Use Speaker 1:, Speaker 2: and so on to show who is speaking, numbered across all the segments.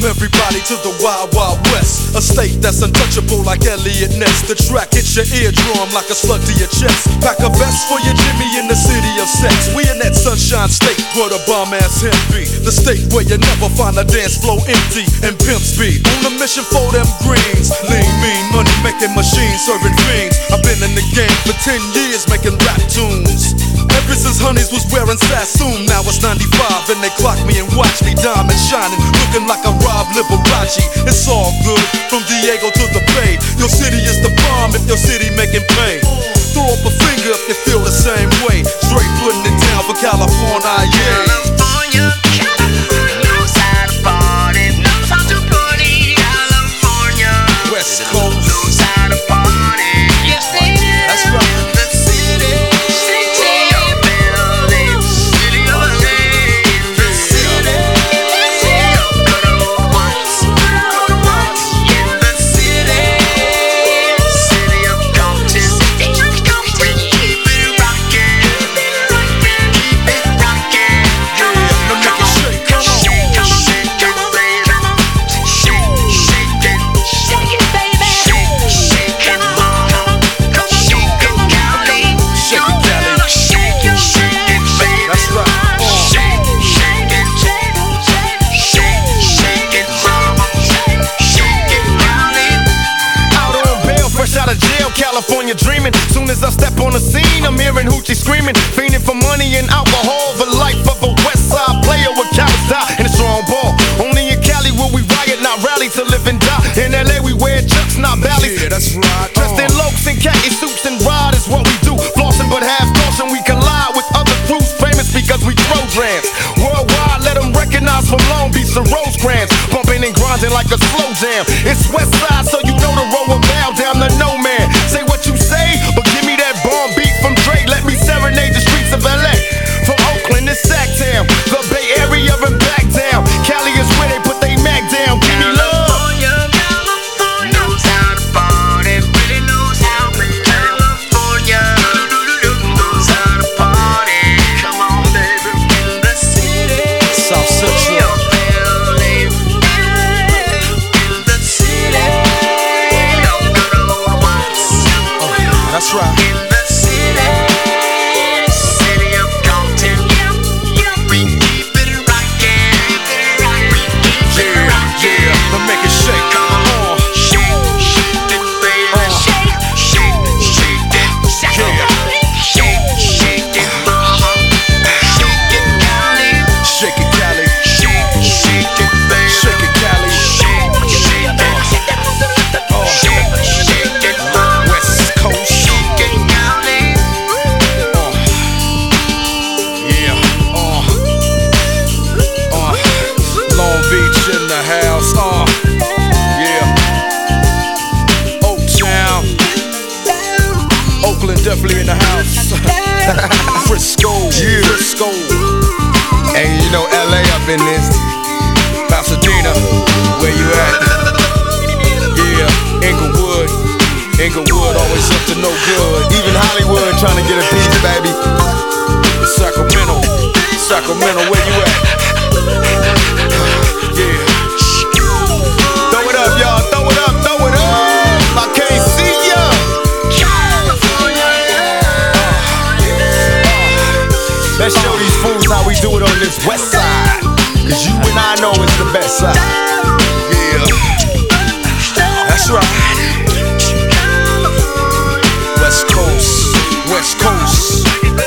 Speaker 1: everybody to the Wild Wild West, a state that's untouchable like Elliot Ness. The track hits your eardrum like a slug to your chest. Pack a vest for your Jimmy in the city of sex. We in that sunshine state where the bomb ass hemp be. The state where you never find a dance floor empty and pimp speed. On a mission for them greens. Lean, mean, money making machines serving fiends. I've been in the game for 10 years making rap tunes. Ever since Honeys was wearing Sassoon. Now it's 95 and they clock me and watch me diamond shining, looking like a Rob Liberace. It's all good from Diego to the Bay. Your city is the bomb if your city making pay. Throw up a finger if you feel the same way. Straight putting it down for California, yeah.
Speaker 2: California, knows how to party, knows how to party. California,
Speaker 1: West Coast,
Speaker 2: knows how to party. Yes, they do.
Speaker 1: That's right.
Speaker 2: The city of building, city of land, the city of good old ones, in the city of Compton. We keep it rockin', keep it rockin'.
Speaker 1: Now make it shake, come on.
Speaker 2: Shake it, baby. Shake it, baby. Shake it, mama. Shake it, Cali.
Speaker 1: Shake it, Cali.
Speaker 2: Shake it, baby.
Speaker 1: That's right.
Speaker 2: Shake it, mama. Shake it, Cali.
Speaker 3: Out on bail, fresh out of jail, California dreaming. Soon as I step on the scene, I'm hearing hoochie screaming, fiending for money and alcohol. The life of a West Side player with cowards die in a strong ball. Only in Cali will we riot, not rally to live and die. In LA we wear chucks, not valleys.
Speaker 1: Yeah, that's right.
Speaker 3: Dressed in lokes and khaki suits and ride is what we do. Flossing but half caution, we collide with other crews famous because we throw drams. Worldwide, let them recognize from Long Beach to Rosecrans. Bumping and grinding like a slow jam. It's West Side, so you know the road will bow down to no man. Say what you say, but give me that bomb beat from Dre. Let me serenade the streets of LA. From Oakland to Sacktown, the Bay Area and back down. Cali is where they put they Mac down. Give me love.
Speaker 2: California knows how to party, really knows how to. California knows how to party. Come on, baby, in the city.
Speaker 1: South Central.
Speaker 2: of building, in the city of good old ones.
Speaker 1: That's right.
Speaker 2: In the city of Compton. We keep it rockin', we keep it rockin'.
Speaker 1: Yeah, now make it shake.
Speaker 2: Come on, shake it, baby. Shake it, shake it, mama. Shake it, Cali.
Speaker 1: Shake it, Cali.
Speaker 2: Shake it, baby.
Speaker 1: Shake it, Cali.
Speaker 2: Shake it, mama.
Speaker 1: West Coast.
Speaker 2: Shake it, Cali.
Speaker 1: Yeah. Long Beach in the house. Yeah. Oaktown. Oakland definitely in the house. Frisco. Yeah. Frisco.
Speaker 3: And you know LA up in this.
Speaker 1: Pasadena. Where you at? Yeah. Inglewood. Inglewood always up to no good.
Speaker 3: Even Hollywood trying to get a piece, baby.
Speaker 1: Sacramento. Sacramento, where you at? Yeah.
Speaker 3: Throw it up, y'all. Throw it up. Throw it up. I can't see ya. Let's show these fools how we do it on this West Side. Cause you and I know it's the best side.
Speaker 1: Yeah. That's right. West Coast. West Coast.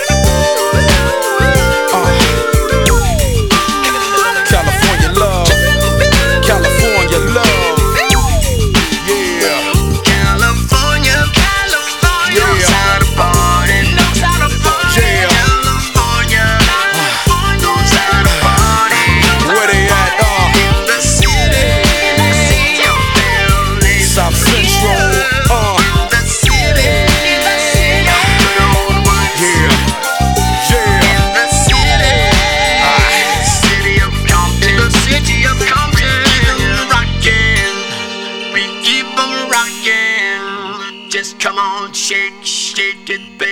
Speaker 1: California love. California love. Yeah.
Speaker 2: California knows how to party, knows how to party.
Speaker 1: Yeah.
Speaker 2: California knows how to party.
Speaker 1: Where they at?
Speaker 2: In the city of building,
Speaker 1: South Central.
Speaker 2: in the city of good old ones.
Speaker 1: Yeah. Yeah.
Speaker 2: In the city of Compton, the city of Compton, rockin', we keep 'em rockin'. Just come on, shake it, baby.